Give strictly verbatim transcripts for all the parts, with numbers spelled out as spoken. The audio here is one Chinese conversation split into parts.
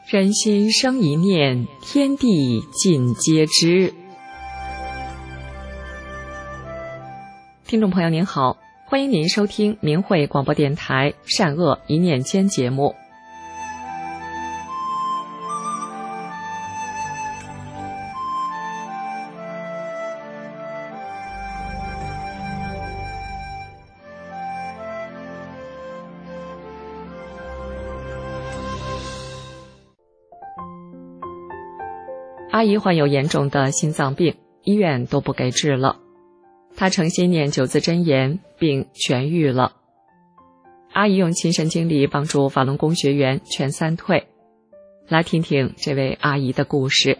人心生一念，天地尽皆知。听众朋友您好，欢迎您收听明慧广播电台善恶一念间节目。阿姨患有严重的心脏病，医院都不给治了。她诚心念九字真言，并痊愈了。阿姨用亲身经历帮助法轮功学员全三退。来听听这位阿姨的故事。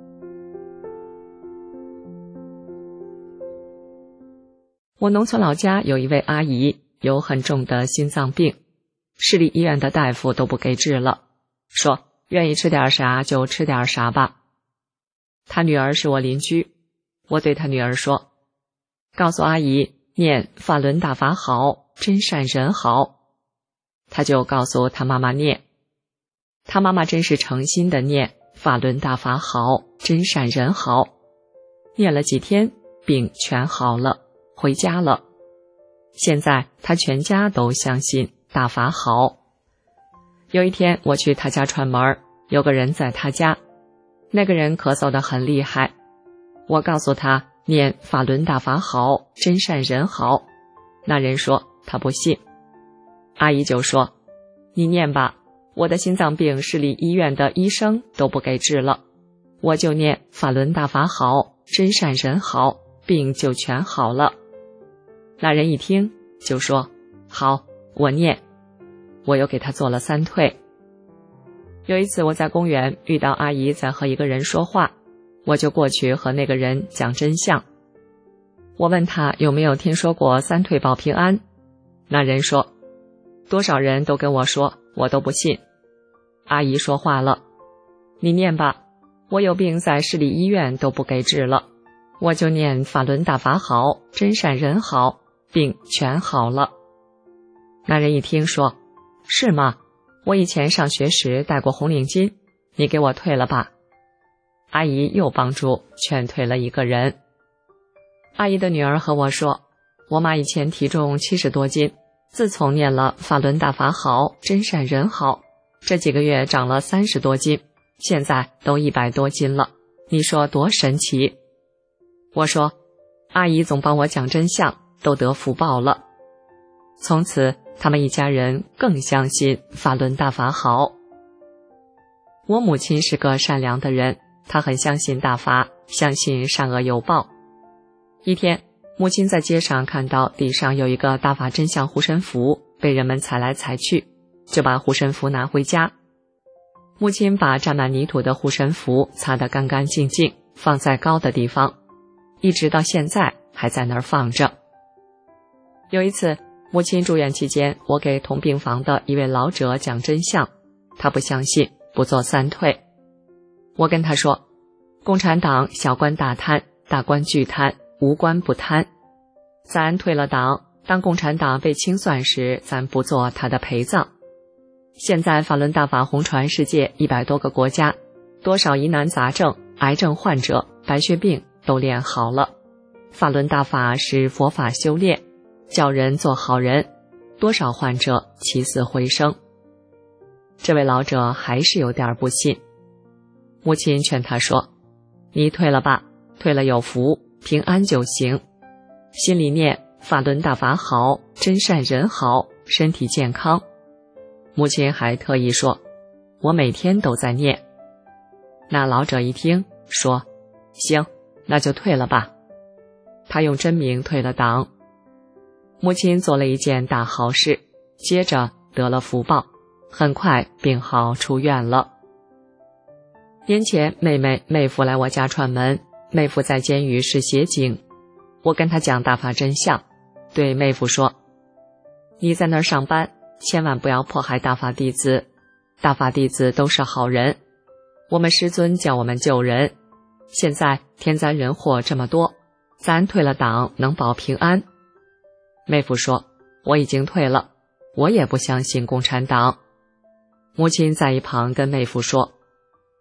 我农村老家有一位阿姨，有很重的心脏病，市立医院的大夫都不给治了，说愿意吃点啥就吃点啥吧。他女儿是我邻居，我对他女儿说，告诉阿姨念法轮大法好，真善人好。他就告诉他妈妈念，他妈妈真是诚心的念法轮大法好，真善人好。念了几天，病全好了，回家了。现在他全家都相信大法好。有一天我去他家串门，有个人在他家，那个人咳嗽得很厉害，我告诉他念法轮大法好，真善人好。那人说他不信。阿姨就说，你念吧，我的心脏病市立医院的医生都不给治了，我就念法轮大法好，真善人好，病就全好了。那人一听就说，好，我念。我又给他做了三退。有一次我在公园遇到阿姨在和一个人说话，我就过去和那个人讲真相。我问他有没有听说过三退保平安，那人说，多少人都跟我说，我都不信。阿姨说话了，你念吧，我有病在市立医院都不给治了，我就念法轮大法好，真善人好，病全好了。那人一听说，是吗？我以前上学时戴过红领巾，你给我退了吧。阿姨又帮助劝退了一个人。阿姨的女儿和我说，我妈以前体重七十多斤，自从念了法轮大法好，真善人好，这几个月长了三十多斤，现在都一百多斤了，你说多神奇。我说，阿姨总帮我讲真相，都得福报了。从此他们一家人更相信法轮大法好。我母亲是个善良的人，她很相信大法，相信善恶有报。一天，母亲在街上看到地上有一个大法真相护身符，被人们踩来踩去，就把护身符拿回家。母亲把沾满泥土的护身符擦得干干净净，放在高的地方，一直到现在还在那儿放着。有一次母亲住院期间，我给同病房的一位老者讲真相，他不相信，不做三退。我跟他说，共产党小官大贪，大官巨贪，无官不贪。咱退了党，当共产党被清算时，咱不做他的陪葬。现在法轮大法红传世界一百多个国家，多少疑难杂症、癌症患者、白血病都练好了。法轮大法是佛法修炼，叫人做好人，多少患者起死回生。这位老者还是有点不信。母亲劝他说，你退了吧，退了有福，平安就行。心里念法轮大法好，真善人好，身体健康。母亲还特意说，我每天都在念。那老者一听说，行，那就退了吧。他用真名退了党。母亲做了一件大好事，接着得了福报，很快病好出院了。年前妹妹妹夫来我家串门，妹夫在监狱是协警，我跟他讲大法真相，对妹夫说，你在那儿上班，千万不要迫害大法弟子，大法弟子都是好人，我们师尊叫我们救人，现在天灾人祸这么多，咱退了党能保平安。妹夫说，我已经退了，我也不相信共产党。母亲在一旁跟妹夫说，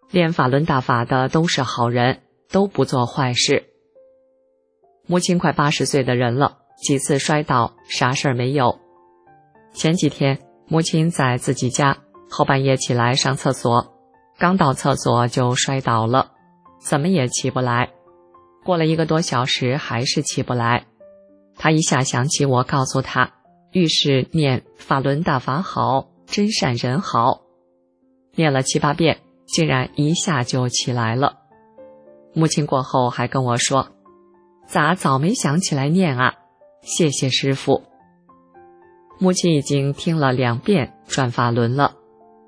练法轮大法的都是好人，都不做坏事。母亲快八十岁的人了，几次摔倒，啥事儿没有。前几天母亲在自己家，后半夜起来上厕所，刚到厕所就摔倒了，怎么也起不来。过了一个多小时还是起不来。她一下想起我告诉她，遇事念法轮大法好，真善人好。念了七八遍，竟然一下就起来了。母亲过后还跟我说，咋早没想起来念啊？谢谢师父。母亲已经听了两遍转法轮了。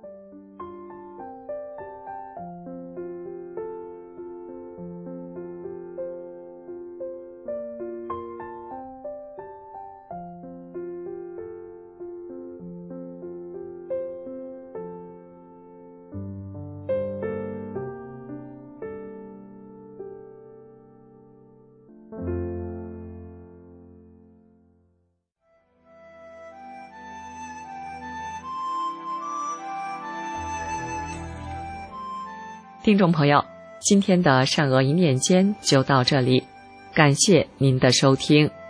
听众朋友，今天的善恶一念间就到这里，感谢您的收听。